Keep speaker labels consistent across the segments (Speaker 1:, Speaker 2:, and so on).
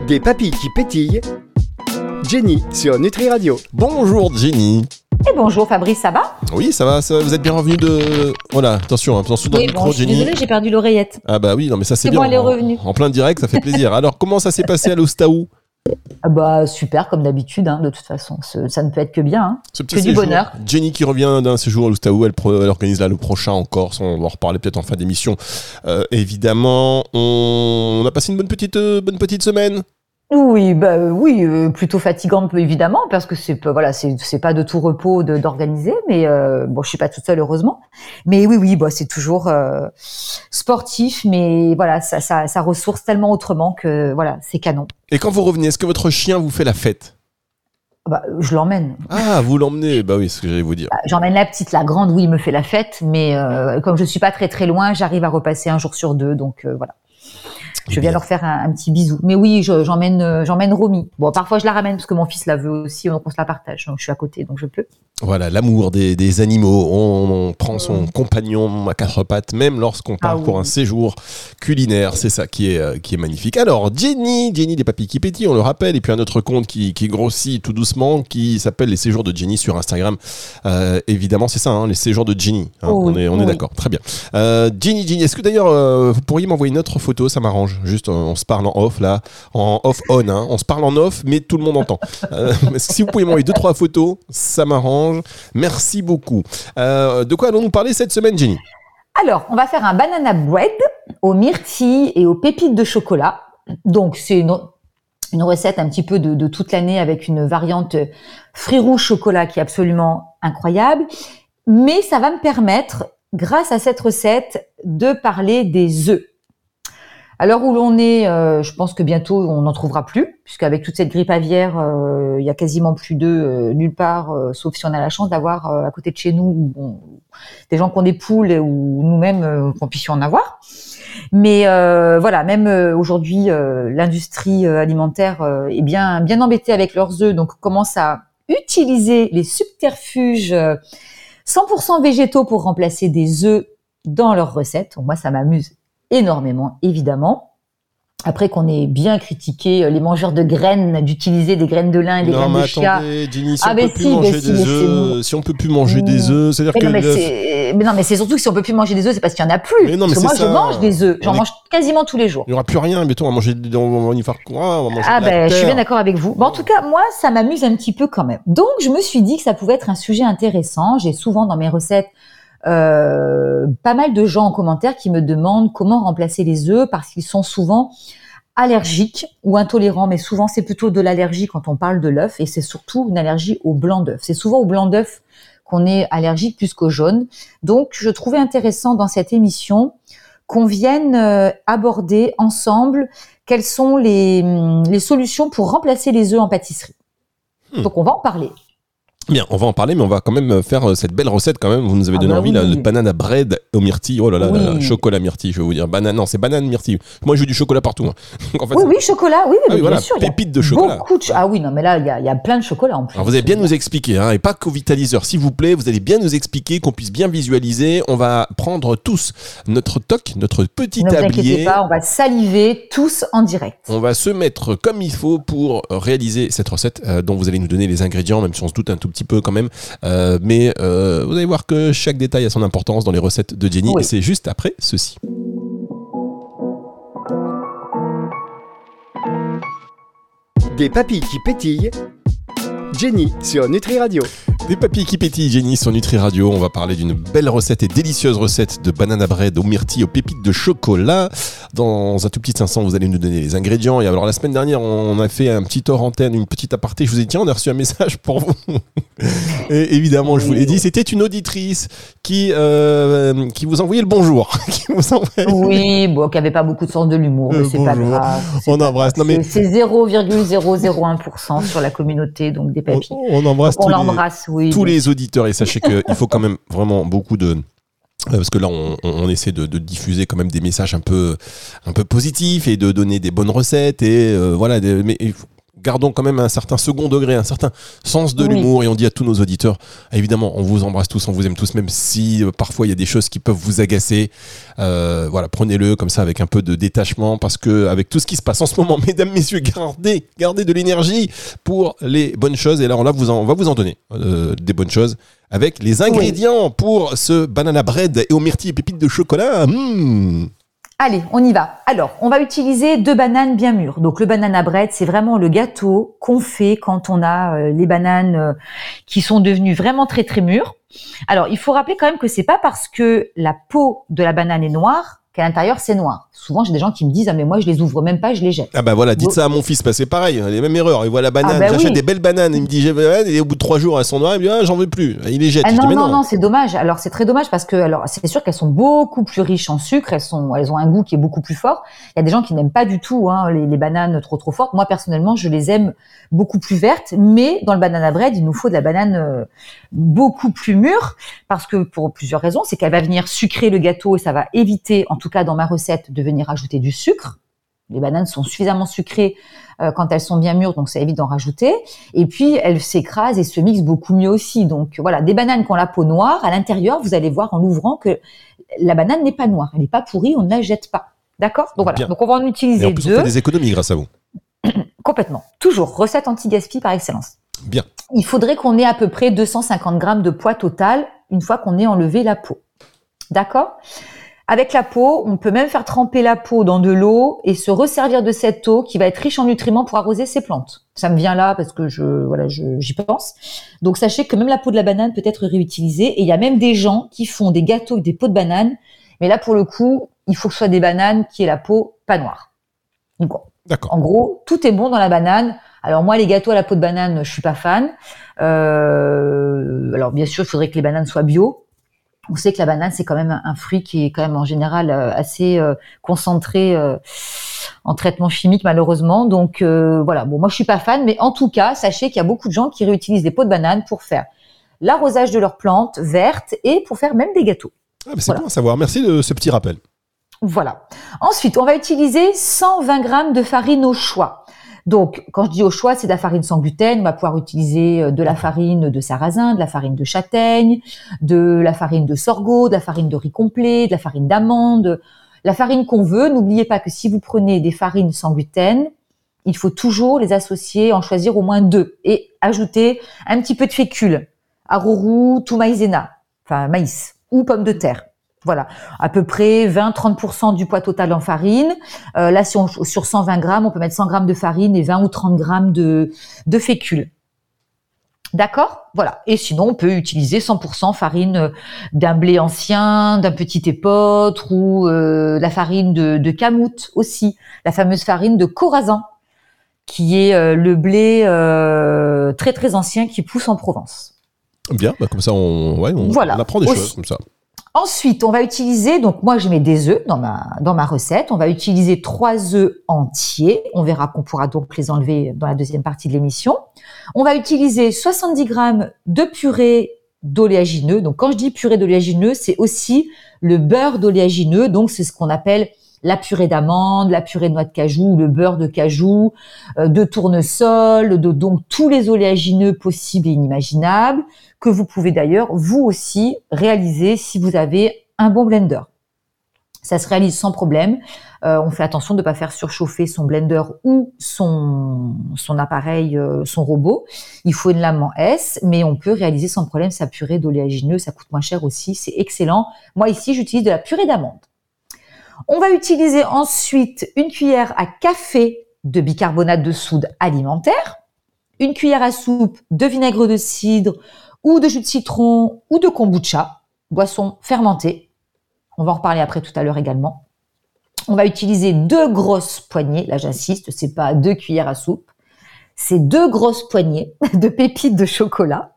Speaker 1: Des papilles qui pétillent. Jenny sur Nutri Radio.
Speaker 2: Bonjour Jenny.
Speaker 3: Et bonjour Fabrice, ça va ?
Speaker 2: Oui, ça va, vous êtes bien revenu de... Voilà, attention dans le micro,
Speaker 3: je suis
Speaker 2: Jenny.
Speaker 3: désolée, j'ai perdu l'oreillette.
Speaker 2: Ah bah oui, non mais ça c'est
Speaker 3: C'est
Speaker 2: bien.
Speaker 3: bon, elle est revenue.
Speaker 2: En plein direct, ça fait plaisir. Alors, comment ça s'est passé à l'Ostaou ?
Speaker 3: Ah bah super, comme d'habitude, de toute façon. Ça ne peut être que bien,
Speaker 2: Ce petit
Speaker 3: que du
Speaker 2: séjour.
Speaker 3: bonheur.
Speaker 2: Jenny qui revient d'un séjour à l'Ostaou, elle organise là le prochain en Corse, on va en reparler peut-être en fin d'émission. Évidemment, on a passé une bonne petite semaine.
Speaker 3: Oui, plutôt fatigante évidemment, parce que c'est pas de tout repos d'organiser, mais bon, je suis pas toute seule heureusement. Mais oui, c'est toujours sportif, mais voilà, ça ressource tellement autrement que voilà, c'est canon.
Speaker 2: Et quand vous revenez, est-ce que votre chien vous fait la fête ?
Speaker 3: Je l'emmène.
Speaker 2: Ah, vous l'emmenez ? Bah oui, c'est ce que j'allais vous dire.
Speaker 3: J'emmène la petite, la grande, oui, il me fait la fête, mais comme je suis pas très très loin, j'arrive à repasser un jour sur deux, donc voilà. Je viens leur faire un petit bisou. Mais oui, j'emmène Romy. Bon, parfois je la ramène parce que mon fils la veut aussi, donc on se la partage. Donc je suis à côté, donc je peux.
Speaker 2: Voilà, l'amour des animaux. On prend son compagnon à quatre pattes, même lorsqu'on part pour un séjour culinaire. C'est ça qui est magnifique. Alors, Jenny des papilles qui pétillent, on le rappelle, et puis un autre compte qui grossit tout doucement, qui s'appelle les séjours de Jenny sur Instagram. Évidemment, c'est ça, les séjours de Jenny. On est d'accord, très bien. Jenny, est-ce que d'ailleurs vous pourriez m'envoyer une autre photo ? Ça m'arrange. Juste, on se parle en off là, en off-on. On se parle en off, mais tout le monde entend. Si vous pouvez m'envoyer 2-3 photos, ça m'arrange. Merci beaucoup. De quoi allons-nous parler cette semaine, Jenny ?
Speaker 3: Alors, on va faire un banana bread aux myrtilles et aux pépites de chocolat. Donc, c'est une recette un petit peu de toute l'année avec une variante fruits rouges chocolat qui est absolument incroyable. Mais ça va me permettre, grâce à cette recette, de parler des œufs. À l'heure où l'on est, je pense que bientôt on n'en trouvera plus, puisqu'avec toute cette grippe aviaire, il y a quasiment plus d'œufs nulle part, sauf si on a la chance d'avoir à côté de chez nous des gens qui ont des poules ou nous-mêmes qu'on puisse en avoir. Mais voilà, même aujourd'hui, l'industrie alimentaire est bien embêtée avec leurs œufs, donc commence à utiliser les subterfuges 100% végétaux pour remplacer des œufs dans leurs recettes. Donc moi, ça m'amuse énormément, évidemment. Après qu'on ait bien critiqué les mangeurs de graines, d'utiliser des graines de lin et des graines de chia.
Speaker 2: Jenny, si on peut plus manger des œufs, c'est-à-dire que...
Speaker 3: mais c'est surtout que si on peut plus manger des œufs, c'est parce qu'il y en a plus. Parce que moi, je mange des œufs. J'en mange quasiment tous les jours.
Speaker 2: Il n'y aura plus rien, mettons, on va y faire quoi ? On va manger
Speaker 3: je suis bien d'accord avec vous. En tout cas, moi, ça m'amuse un petit peu quand même. Donc, je me suis dit que ça pouvait être un sujet intéressant. J'ai souvent dans mes recettes pas mal de gens en commentaire qui me demandent comment remplacer les œufs parce qu'ils sont souvent allergiques ou intolérants, mais souvent c'est plutôt de l'allergie quand on parle de l'œuf et c'est surtout une allergie au blanc d'œuf. C'est souvent au blanc d'œuf qu'on est allergique plus qu'au jaune. Donc je trouvais intéressant dans cette émission qu'on vienne aborder ensemble quelles sont les solutions pour remplacer les œufs en pâtisserie. Donc on va en parler.
Speaker 2: Bien, on va en parler, mais on va quand même faire cette belle recette quand même. Vous nous avez donné envie, le banana bread aux myrtilles. Oh là là, chocolat myrtille, je vais vous dire. C'est banane myrtille. Moi, je veux du chocolat partout. Donc, en fait,
Speaker 3: chocolat, bien
Speaker 2: voilà,
Speaker 3: sûr.
Speaker 2: Pépites de chocolat.
Speaker 3: Mais là, il y a plein de chocolat en plus.
Speaker 2: Alors, vous allez bien nous expliquer, et pas qu'au vitaliseur, s'il vous plaît. Vous allez bien nous expliquer, qu'on puisse bien visualiser. On va prendre tous notre toc, notre petit tablier.
Speaker 3: Ne vous inquiétez pas, on va saliver tous en direct.
Speaker 2: On va se mettre comme il faut pour réaliser cette recette dont vous allez nous donner les ingrédients, même si on se doute un tout petit peu quand même, mais vous allez voir que chaque détail a son importance dans les recettes de Jenny, et c'est juste après ceci.
Speaker 1: Des papilles qui pétillent. Jenny sur Nutri Radio.
Speaker 2: Des papilles qui pétillent, Jenny sur Nutri Radio. On va parler d'une belle recette et délicieuse recette de banana bread aux myrtilles, aux pépites de chocolat. Dans un tout petit instant, vous allez nous donner les ingrédients. Et alors, la semaine dernière, on a fait un petit hors antenne, une petite aparté. Je vous ai dit, tiens, on a reçu un message pour vous. Et évidemment, je vous l'ai dit, c'était une auditrice qui vous envoyait le bonjour.
Speaker 3: Oui, qui avait pas beaucoup de sens de l'humour, mais c'est pas grave.
Speaker 2: On embrasse.
Speaker 3: C'est 0,001% sur la communauté, donc des papilles.
Speaker 2: On embrasse
Speaker 3: tous
Speaker 2: les auditeurs, et sachez qu'il faut quand même vraiment beaucoup de... Parce que là, on essaie de diffuser quand même des messages un peu positifs et de donner des bonnes recettes et voilà. Mais gardons quand même un certain second degré, un certain sens de l'humour, et on dit à tous nos auditeurs, évidemment, on vous embrasse tous, on vous aime tous, même si parfois il y a des choses qui peuvent vous agacer. Voilà, prenez-le comme ça avec un peu de détachement, parce que avec tout ce qui se passe en ce moment, mesdames, messieurs, gardez de l'énergie pour les bonnes choses. Et là, on va vous en donner des bonnes choses avec les ingrédients pour ce banana bread et aux myrtilles et pépites de chocolat.
Speaker 3: Allez, on y va. Alors, on va utiliser 2 bananes bien mûres. Donc, le banana bread, c'est vraiment le gâteau qu'on fait quand on a les bananes qui sont devenues vraiment très très mûres. Alors, il faut rappeler quand même que c'est pas parce que la peau de la banane est noire qu'à l'intérieur c'est noir. Souvent, j'ai des gens qui me disent « Ah mais moi je les ouvre même pas, je les jette. »
Speaker 2: Ah bah voilà, dites ça à mon fils, c'est pareil, les mêmes erreurs. Il voit la banane, j'achète des belles bananes, il me dit et au bout de 3 jours elles sont noires, il me dit j'en veux plus, il les jette.
Speaker 3: Non, c'est dommage. Alors c'est très dommage parce que c'est sûr qu'elles sont beaucoup plus riches en sucre, elles ont un goût qui est beaucoup plus fort. Il y a des gens qui n'aiment pas du tout les bananes trop fortes. Moi personnellement, je les aime beaucoup plus vertes, mais dans le banana bread, il nous faut de la banane beaucoup plus mûre parce que pour plusieurs raisons, c'est qu'elle va venir sucrer le gâteau et ça va éviter, en tout cas dans ma recette, de venir ajouter du sucre. Les bananes sont suffisamment sucrées quand elles sont bien mûres, donc ça évite d'en rajouter. Et puis, elles s'écrasent et se mixent beaucoup mieux aussi. Donc voilà, des bananes qui ont la peau noire, à l'intérieur, vous allez voir en l'ouvrant que la banane n'est pas noire, elle n'est pas pourrie, on ne la jette pas. D'accord ? Donc voilà, donc on va en utiliser 2.
Speaker 2: Et en plus, on fait des économies grâce à vous.
Speaker 3: Complètement. Toujours, recette anti-gaspi par excellence.
Speaker 2: Bien.
Speaker 3: Il faudrait qu'on ait à peu près 250 grammes de poids total une fois qu'on ait enlevé la peau. D'accord ? Avec la peau, on peut même faire tremper la peau dans de l'eau et se resservir de cette eau qui va être riche en nutriments pour arroser ses plantes. Ça me vient là parce que j'y pense. Donc sachez que même la peau de la banane peut être réutilisée et il y a même des gens qui font des gâteaux avec des peaux de banane. Mais là, pour le coup, il faut que ce soit des bananes qui aient la peau pas noire. Donc,
Speaker 2: d'accord.
Speaker 3: En gros, tout est bon dans la banane. Alors moi, les gâteaux à la peau de banane, je suis pas fan. Alors bien sûr, il faudrait que les bananes soient bio. On sait que la banane, c'est quand même un fruit qui est quand même en général assez concentré en traitement chimique, malheureusement. Donc voilà, bon, moi je suis pas fan, mais en tout cas, sachez qu'il y a beaucoup de gens qui réutilisent les peaux de banane pour faire l'arrosage de leurs plantes vertes et pour faire même des gâteaux.
Speaker 2: Ah, c'est bon à savoir, merci de ce petit rappel.
Speaker 3: Voilà. Ensuite, on va utiliser 120 grammes de farine au choix. Donc, quand je dis au choix, c'est de la farine sans gluten. On va pouvoir utiliser de la farine de sarrasin, de la farine de châtaigne, de la farine de sorgho, de la farine de riz complet, de la farine d'amande, la farine qu'on veut. N'oubliez pas que si vous prenez des farines sans gluten, il faut toujours les associer, en choisir au moins 2 et ajouter un petit peu de fécule, arroru ou maïzena, enfin maïs ou pommes de terre. Voilà, à peu près 20-30% du poids total en farine. Là, sur 120 grammes, on peut mettre 100 grammes de farine et 20 ou 30 grammes de fécule. D'accord ? Voilà. Et sinon, on peut utiliser 100% farine d'un blé ancien, d'un petit épeautre ou la farine de camoute aussi. La fameuse farine de Corazan, qui est le blé très très ancien qui pousse en Provence.
Speaker 2: Bien, comme ça, on apprend des choses comme ça.
Speaker 3: Ensuite, on va utiliser, donc moi je mets des œufs dans ma recette, on va utiliser 3 œufs entiers, on verra qu'on pourra donc les enlever dans la deuxième partie de l'émission. On va utiliser 70 grammes de purée d'oléagineux, donc quand je dis purée d'oléagineux, c'est aussi le beurre d'oléagineux, donc c'est ce qu'on appelle la purée d'amande, la purée de noix de cajou, le beurre de cajou, de tournesol, donc tous les oléagineux possibles et inimaginables, que vous pouvez d'ailleurs, vous aussi, réaliser si vous avez un bon blender. Ça se réalise sans problème. On fait attention de ne pas faire surchauffer son blender ou son appareil, son robot. Il faut une lame en S, mais on peut réaliser sans problème sa purée d'oléagineux. Ça coûte moins cher aussi, c'est excellent. Moi ici, j'utilise de la purée d'amande. On va utiliser ensuite une cuillère à café de bicarbonate de soude alimentaire, une cuillère à soupe de vinaigre de cidre ou de jus de citron ou de kombucha, boisson fermentée. On va en reparler après tout à l'heure également. On va utiliser 2 grosses poignées, là j'insiste, c'est pas 2 cuillères à soupe, c'est 2 grosses poignées de pépites de chocolat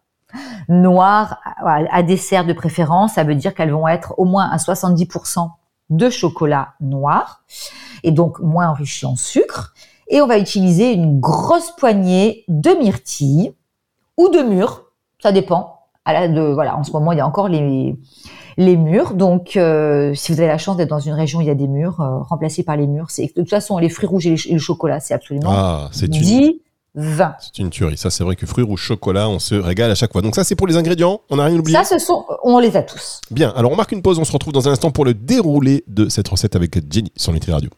Speaker 3: noires à dessert de préférence. Ça veut dire qu'elles vont être au moins à 70% de chocolat noir et donc moins enrichi en sucre. Et on va utiliser une grosse poignée de myrtilles ou de mûres, ça dépend. En ce moment, il y a encore les mûres. Donc, si vous avez la chance d'être dans une région où il y a des mûres, remplacées par les mûres. De toute façon, les fruits rouges et le chocolat, c'est absolument 20.
Speaker 2: C'est une tuerie. Ça, c'est vrai que fruits rouges chocolat, on se régale à chaque fois. Donc ça, c'est pour les ingrédients. On n'a rien oublié.
Speaker 3: Ça, on les a tous.
Speaker 2: Bien. Alors, on marque une pause. On se retrouve dans un instant pour le déroulé de cette recette avec Jenny sur Nutri Radio.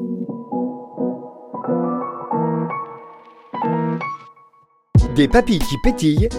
Speaker 1: Des papilles qui pétillent.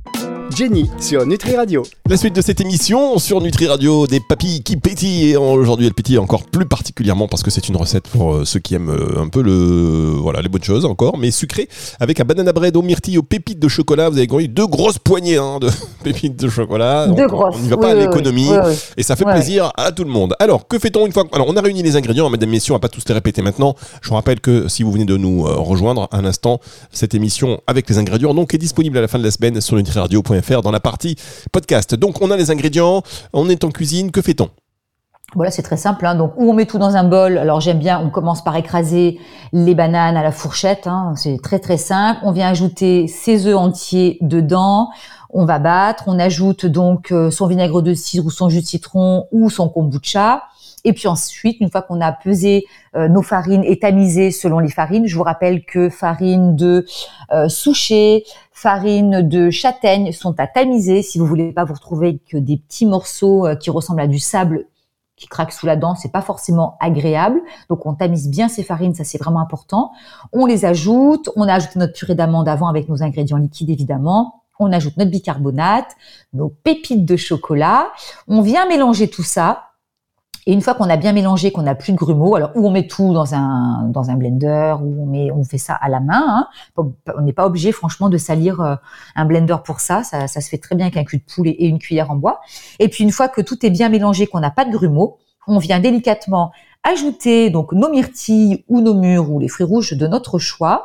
Speaker 1: Jenny sur Nutri Radio.
Speaker 2: La suite de cette émission sur Nutri Radio, des papilles qui pétillent. Et aujourd'hui, elles pétillent encore plus particulièrement parce que c'est une recette pour ceux qui aiment un peu les bonnes choses encore, mais sucrées, avec un banana bread aux myrtilles, aux pépites de chocolat. Vous avez eu 2 grosses poignées de pépites de chocolat.
Speaker 3: On
Speaker 2: n'y va pas à l'économie et ça fait plaisir à tout le monde. Alors, que fait-on une fois Alors, on a réuni les ingrédients, mesdames et messieurs, on va pas tous les répéter maintenant. Je vous rappelle que si vous venez de nous rejoindre un instant, cette émission avec les ingrédients donc est disponible à la fin de la semaine sur nutriradio.fr dans la partie podcast. Donc on a les ingrédients, on est en cuisine, que fait-on ?
Speaker 3: Voilà, c'est très simple. Donc, où on met tout dans un bol. Alors, j'aime bien, on commence par écraser les bananes à la fourchette. C'est très, très simple. On vient ajouter ses œufs entiers dedans. On va battre. On ajoute donc son vinaigre de cidre ou son jus de citron ou son kombucha. Et puis ensuite, une fois qu'on a pesé nos farines et tamisé selon les farines, je vous rappelle que farine de souchet, farine de châtaigne sont à tamiser si vous voulez pas vous retrouver que des petits morceaux qui ressemblent à du sable qui craquent sous la dent, c'est pas forcément agréable. Donc on tamise bien ces farines, ça c'est vraiment important. On les ajoute, on a ajouté notre purée d'amande avant avec nos ingrédients liquides évidemment. On ajoute notre bicarbonate, nos pépites de chocolat. On vient mélanger tout ça. Et une fois qu'on a bien mélangé, qu'on n'a plus de grumeaux, alors où on met tout dans un blender, où on fait ça à la main. On n'est pas obligé franchement de salir un blender pour ça. Ça se fait très bien avec un cul de poule et une cuillère en bois. Et puis une fois que tout est bien mélangé, qu'on n'a pas de grumeaux, on vient délicatement ajouter donc nos myrtilles ou nos mûres ou les fruits rouges de notre choix.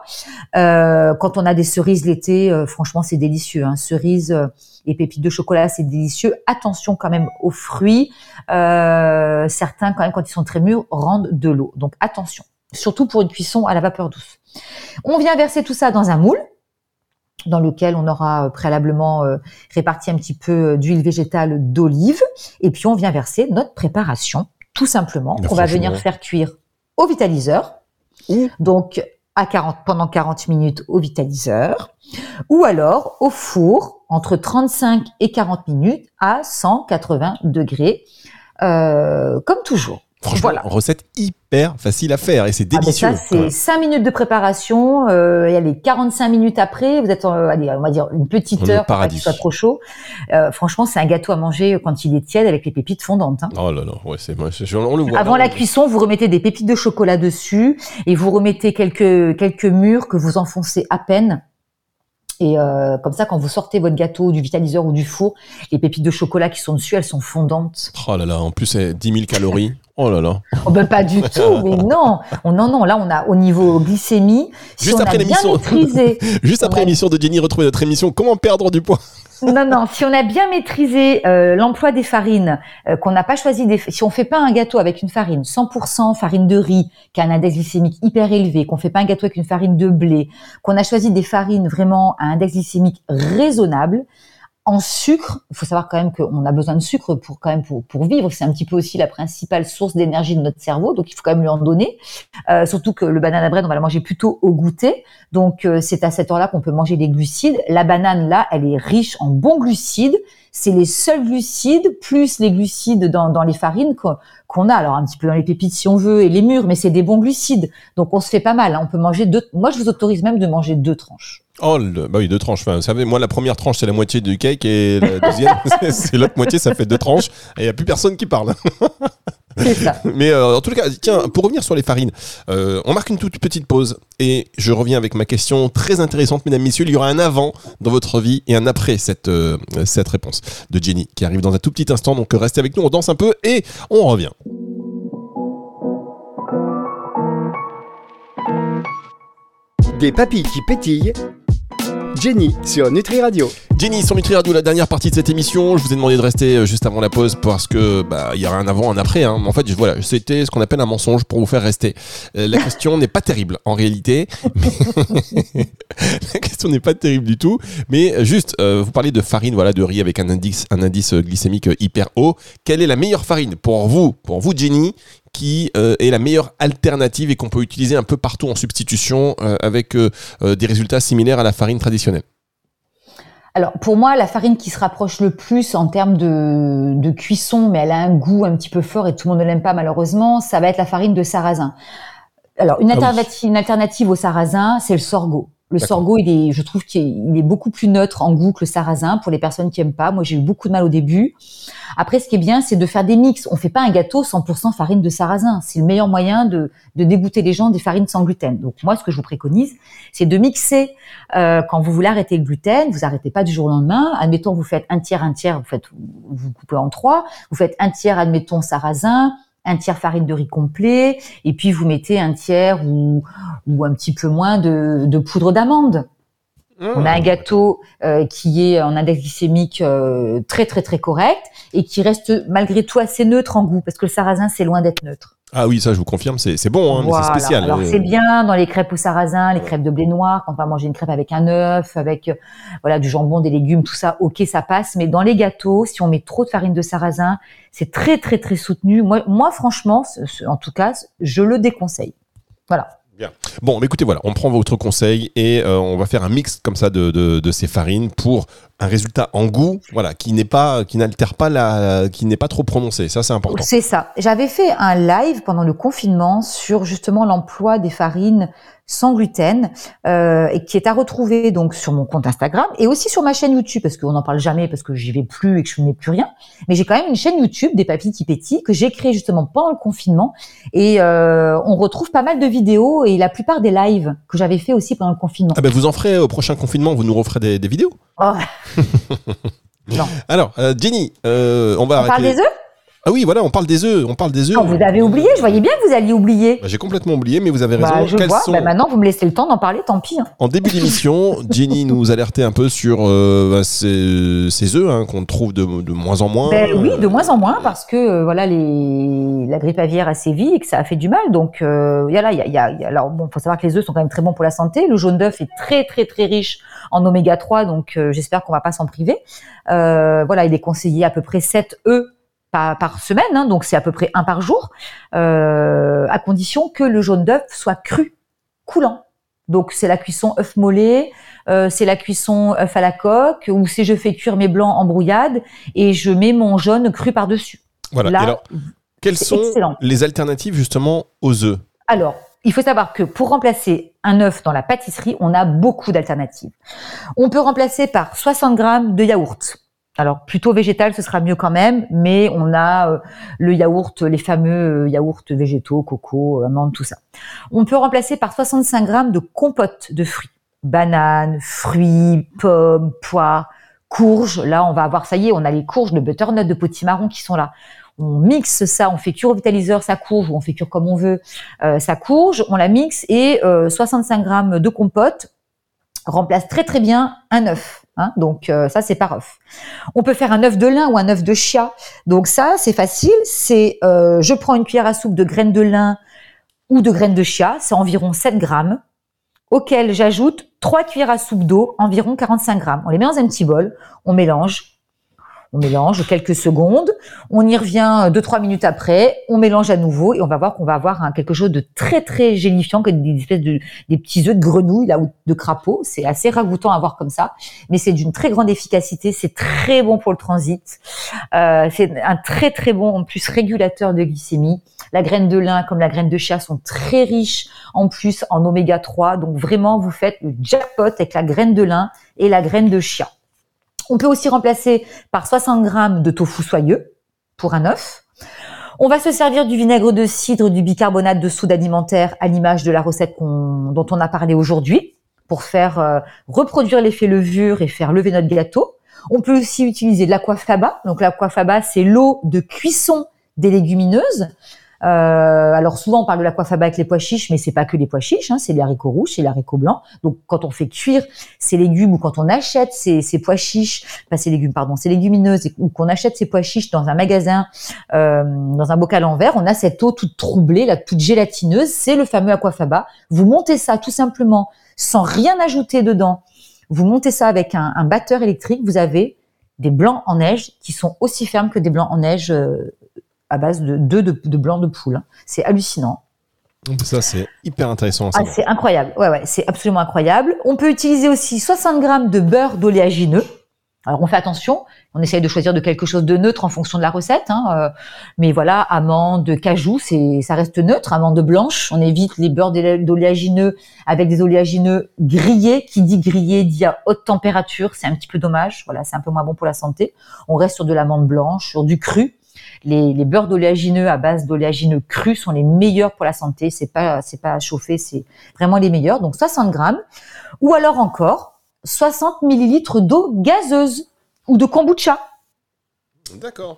Speaker 3: Quand on a des cerises l'été, franchement c'est délicieux. Cerises et pépites de chocolat, c'est délicieux. Attention quand même aux fruits. Certains, quand même, quand ils sont très mûrs, rendent de l'eau. Donc attention, surtout pour une cuisson à la vapeur douce. On vient verser tout ça dans un moule dans lequel on aura préalablement réparti un petit peu d'huile végétale d'olive. Et puis on vient verser notre préparation, tout simplement. On va venir faire cuire au vitaliseur. Donc pendant 40 minutes au vitaliseur. Ou alors au four entre 35 et 40 minutes à 180 degrés, comme toujours.
Speaker 2: Franchement, recette hyper facile à faire et c'est délicieux.
Speaker 3: Ça, c'est 5 minutes de préparation. Et allez, 45 minutes après, vous êtes, allez, on va dire une petite heure pour pas qu'il soit trop chaud. Franchement, c'est un gâteau à manger quand il est tiède avec les pépites fondantes.
Speaker 2: Oh là là, ouais, on le voit.
Speaker 3: Avant la cuisson, vous remettez des pépites de chocolat dessus et vous remettez quelques mûres que vous enfoncez à peine. Et comme ça, quand vous sortez votre gâteau du vitaliseur ou du four, les pépites de chocolat qui sont dessus, elles sont fondantes.
Speaker 2: Oh là là, en plus, c'est 10 000 calories. Oh là là.
Speaker 3: Oh ben pas du tout, mais non. Non, là, on a au niveau glycémie,
Speaker 2: juste après l'émission. Juste après l'émission de Jenny, retrouvez notre émission Comment perdre du poids.
Speaker 3: Non, si on a bien maîtrisé l'emploi des farines, qu'on n'a pas choisi si on fait pas un gâteau avec une farine 100% farine de riz, qui a un index glycémique hyper élevé, qu'on fait pas un gâteau avec une farine de blé, qu'on a choisi des farines vraiment à index glycémique raisonnable, en sucre, il faut savoir quand même qu'on a besoin de sucre pour vivre. C'est un petit peu aussi la principale source d'énergie de notre cerveau, donc il faut quand même lui en donner. Surtout que le banana bread, on va le manger plutôt au goûter. Donc c'est à cette heure-là qu'on peut manger des glucides. La banane là, elle est riche en bons glucides. C'est les seuls glucides plus les glucides dans les farines qu'on a. Alors un petit peu dans les pépites si on veut et les mûres, mais c'est des bons glucides. Donc on se fait pas mal. On peut manger 2. Moi, je vous autorise même de manger 2 tranches.
Speaker 2: Oh, bah oui, 2 tranches. Enfin, vous savez, moi, la première tranche, c'est la moitié du cake et la deuxième, c'est l'autre moitié, ça fait 2 tranches et il n'y a plus personne qui parle.
Speaker 3: C'est ça.
Speaker 2: Mais en tout cas, tiens, pour revenir sur les farines, on marque une toute petite pause et je reviens avec ma question très intéressante, mesdames, messieurs. Il y aura un avant dans votre vie et un après cette réponse de Jenny qui arrive dans un tout petit instant. Donc, restez avec nous, on danse un peu et on revient.
Speaker 1: Des papilles qui pétillent. Jenny sur Nutri Radio.
Speaker 2: Jenny sur Nutri Radio, la dernière partie de cette émission. Je vous ai demandé de rester juste avant la pause parce que il y aura un avant, un après. En fait, voilà, c'était ce qu'on appelle un mensonge pour vous faire rester. La question n'est pas terrible en réalité. La question n'est pas terrible du tout. Mais juste, vous parlez de farine, voilà, de riz avec un indice glycémique hyper haut. Quelle est la meilleure farine pour vous Jenny, qui est la meilleure alternative et qu'on peut utiliser un peu partout en substitution avec des résultats similaires à la farine traditionnelle?
Speaker 3: Alors, pour moi, la farine qui se rapproche le plus en termes de cuisson, mais elle a un goût un petit peu fort et tout le monde ne l'aime pas malheureusement, ça va être la farine de sarrasin. Alors, une alternative au sarrasin, c'est le sorgho. Le sorgho, je trouve qu'il est beaucoup plus neutre en goût que le sarrasin pour les personnes qui aiment pas. Moi, j'ai eu beaucoup de mal au début. Après, ce qui est bien, c'est de faire des mix. On fait pas un gâteau 100% farine de sarrasin. C'est le meilleur moyen de dégoûter les gens des farines sans gluten. Donc, moi, ce que je vous préconise, c'est de mixer. Quand vous voulez arrêter le gluten, vous arrêtez pas du jour au lendemain. Admettons, vous faites un tiers, vous coupez en 3. Vous faites un tiers, admettons, sarrasin, un tiers farine de riz complet, et puis vous mettez un tiers ou un petit peu moins de poudre d'amande. On a un gâteau qui est en index glycémique très très très correct et qui reste malgré tout assez neutre en goût, parce que le sarrasin c'est loin d'être neutre.
Speaker 2: Ah oui, ça je vous confirme, c'est bon, hein,
Speaker 3: voilà.
Speaker 2: Mais c'est spécial.
Speaker 3: Alors c'est bien dans les crêpes au sarrasin, les crêpes de blé noir, quand on va manger une crêpe avec un œuf, avec du jambon, des légumes, tout ça, ok, ça passe. Mais dans les gâteaux, si on met trop de farine de sarrasin, c'est très très très soutenu. Moi franchement, en tout cas, je le déconseille. Voilà.
Speaker 2: Bien. Bon, mais écoutez, voilà, on prend votre conseil et on va faire un mix comme ça de ces farines pour un résultat en goût, voilà, qui n'altère pas qui n'est pas trop prononcé. Ça, c'est important.
Speaker 3: C'est ça. J'avais fait un live pendant le confinement sur justement l'emploi des farines sans gluten et qui est à retrouver donc sur mon compte Instagram et aussi sur ma chaîne YouTube, parce qu'on n'en parle jamais parce que j'y vais plus et que je n'ai plus rien. Mais j'ai quand même une chaîne YouTube des papilles qui pétillent que j'ai créée justement pendant le confinement et on retrouve pas mal de vidéos et la plupart des lives que j'avais fait aussi pendant le confinement.
Speaker 2: Ah ben vous en ferez au prochain confinement, vous nous referez des vidéos.
Speaker 3: Oh. Non.
Speaker 2: Alors Jenny, on va arrêter.
Speaker 3: Parle des œufs.
Speaker 2: Ah oui, voilà, on parle des œufs.
Speaker 3: Oh, vous avez oublié, je voyais bien que vous alliez oublier.
Speaker 2: J'ai complètement oublié, mais vous avez raison.
Speaker 3: Je vois. Maintenant, vous me laissez le temps d'en parler, tant pis. Hein.
Speaker 2: En début d'émission, Jenny nous alertait un peu sur ces œufs qu'on trouve de moins en moins.
Speaker 3: Oui, de moins en moins, parce que la grippe aviaire a sévi et que ça a fait du mal. Donc, alors bon, faut savoir que les œufs sont quand même très bons pour la santé. Le jaune d'œuf est très très très riche en oméga 3, donc j'espère qu'on va pas s'en priver. Il est conseillé à peu près 7 œufs par semaine, donc c'est à peu près 1 par jour, à condition que le jaune d'œuf soit cru, coulant. Donc c'est la cuisson œuf mollet, c'est la cuisson œuf à la coque, ou c'est je fais cuire mes blancs en brouillade et je mets mon jaune cru par-dessus.
Speaker 2: Voilà. Là, et alors, quelles sont les alternatives justement aux œufs ?
Speaker 3: Alors, il faut savoir que pour remplacer un œuf dans la pâtisserie, on a beaucoup d'alternatives. On peut remplacer par 60 grammes de yaourt. Alors, plutôt végétal, ce sera mieux quand même, mais on a le yaourt, les fameux yaourts végétaux, coco, amandes, tout ça. On peut remplacer par 65 grammes de compote de fruits. Bananes, fruits, pommes, poires, courges. Là, on va avoir, ça y est, on a les courges de butternut, de potimarron qui sont là. On mixe ça, on fait cuire au vitaliseur sa courge, ou on fait cuire comme on veut sa courge, on la mixe et 65 grammes de compote remplace très très bien un œuf. Donc ça c'est par œuf. On peut faire un œuf de lin ou un œuf de chia. Donc ça c'est facile. C'est je prends une cuillère à soupe de graines de lin ou de graines de chia, c'est environ 7 grammes, auquel j'ajoute 3 cuillères à soupe d'eau, environ 45 grammes. On les met dans un petit bol, on mélange quelques secondes, on y revient 2-3 minutes après, on mélange à nouveau et on va voir qu'on va avoir quelque chose de très très gélifiant, comme des espèces des petits œufs de grenouille là, ou de crapaud. C'est assez ragoûtant à voir comme ça, mais c'est d'une très grande efficacité, c'est très bon pour le transit, c'est un très très bon en plus régulateur de glycémie. La graine de lin comme la graine de chia sont très riches en plus en oméga 3, donc vraiment vous faites le jackpot avec la graine de lin et la graine de chia. On peut aussi remplacer par 60 grammes de tofu soyeux pour un œuf. On va se servir du vinaigre de cidre, du bicarbonate de soude alimentaire à l'image de la recette dont on a parlé aujourd'hui pour faire reproduire l'effet levure et faire lever notre gâteau. On peut aussi utiliser de l'aquafaba. Donc l'aquafaba, c'est l'eau de cuisson des légumineuses. Alors souvent on parle de l'aquafaba avec les pois chiches, mais c'est pas que les pois chiches, c'est les haricots rouges, c'est les haricots blancs. Donc quand on fait cuire ces légumes ou quand on achète ces pois chiches, ces légumineuses, ou qu'on achète ces pois chiches dans un magasin, dans un bocal en verre, on a cette eau toute troublée, là, toute gélatineuse, c'est le fameux aquafaba. Vous montez ça tout simplement sans rien ajouter dedans. Vous montez ça avec un batteur électrique, vous avez des blancs en neige qui sont aussi fermes que des blancs en neige à base d'œufs de blanc de poule. C'est hallucinant.
Speaker 2: Ça, c'est hyper intéressant.
Speaker 3: Ah, c'est incroyable. Ouais, c'est absolument incroyable. On peut utiliser aussi 60 grammes de beurre d'oléagineux. Alors, on fait attention. On essaye de choisir de quelque chose de neutre en fonction de la recette. Mais voilà, amandes, cajou, ça reste neutre. Amandes blanches. On évite les beurres d'oléagineux avec des oléagineux grillés. Qui dit grillé dit à haute température. C'est un petit peu dommage. Voilà, c'est un peu moins bon pour la santé. On reste sur de l'amande blanche, sur du cru. Les beurres d'oléagineux à base d'oléagineux crus sont les meilleurs pour la santé. C'est pas chauffé, c'est vraiment les meilleurs. Donc 60 grammes. Ou alors encore 60 millilitres d'eau gazeuse ou de kombucha.
Speaker 2: D'accord.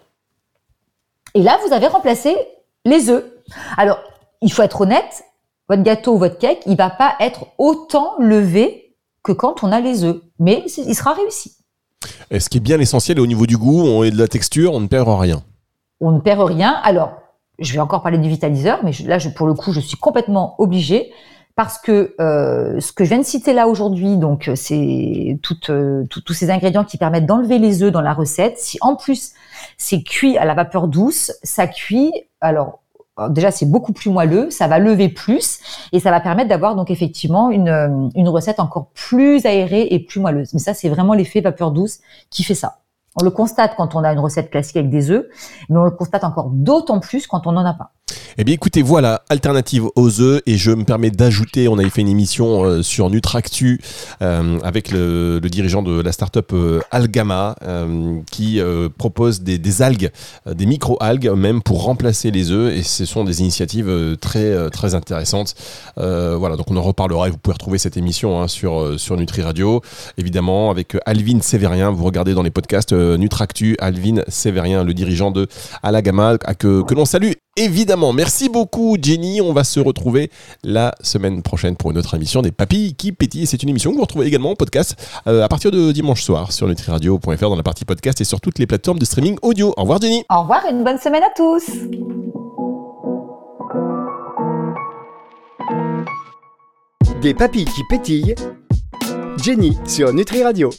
Speaker 3: Et là, vous avez remplacé les œufs. Alors, il faut être honnête, votre gâteau ou votre cake, il va pas être autant levé que quand on a les œufs. Mais il sera réussi.
Speaker 2: Et ce qui est bien l'essentiel, au niveau du goût et de la texture, on ne perd rien.
Speaker 3: On ne perd rien. Alors, je vais encore parler du vitaliseur, mais pour le coup, je suis complètement obligée parce que ce que je viens de citer là aujourd'hui, donc c'est tous ces ingrédients qui permettent d'enlever les œufs dans la recette. Si en plus c'est cuit à la vapeur douce, ça cuit. Alors déjà c'est beaucoup plus moelleux, ça va lever plus et ça va permettre d'avoir donc effectivement une recette encore plus aérée et plus moelleuse. Mais ça c'est vraiment l'effet vapeur douce qui fait ça. On le constate quand on a une recette classique avec des œufs, mais on le constate encore d'autant plus quand on n'en a pas.
Speaker 2: Eh bien écoutez, voilà, alternative aux œufs, et je me permets d'ajouter, on avait fait une émission sur Nutractu avec le dirigeant de la start-up Algama qui propose des algues, des micro-algues même pour remplacer les œufs, et ce sont des initiatives très, très intéressantes. Voilà, donc on en reparlera et vous pouvez retrouver cette émission sur Nutri Radio, évidemment avec Alvin Sévérien, vous regardez dans les podcasts Nutractu, Alvin Sévérien, le dirigeant de Algama, que l'on salue. Évidemment, merci beaucoup Jenny, on va se retrouver la semaine prochaine pour une autre émission des Papilles qui pétillent. C'est une émission que vous retrouvez également en podcast à partir de dimanche soir sur nutriradio.fr dans la partie podcast et sur toutes les plateformes de streaming audio. Au revoir Jenny.
Speaker 3: Au revoir et une bonne semaine à tous.
Speaker 1: Des papilles qui pétillent. Jenny sur Nutri Radio.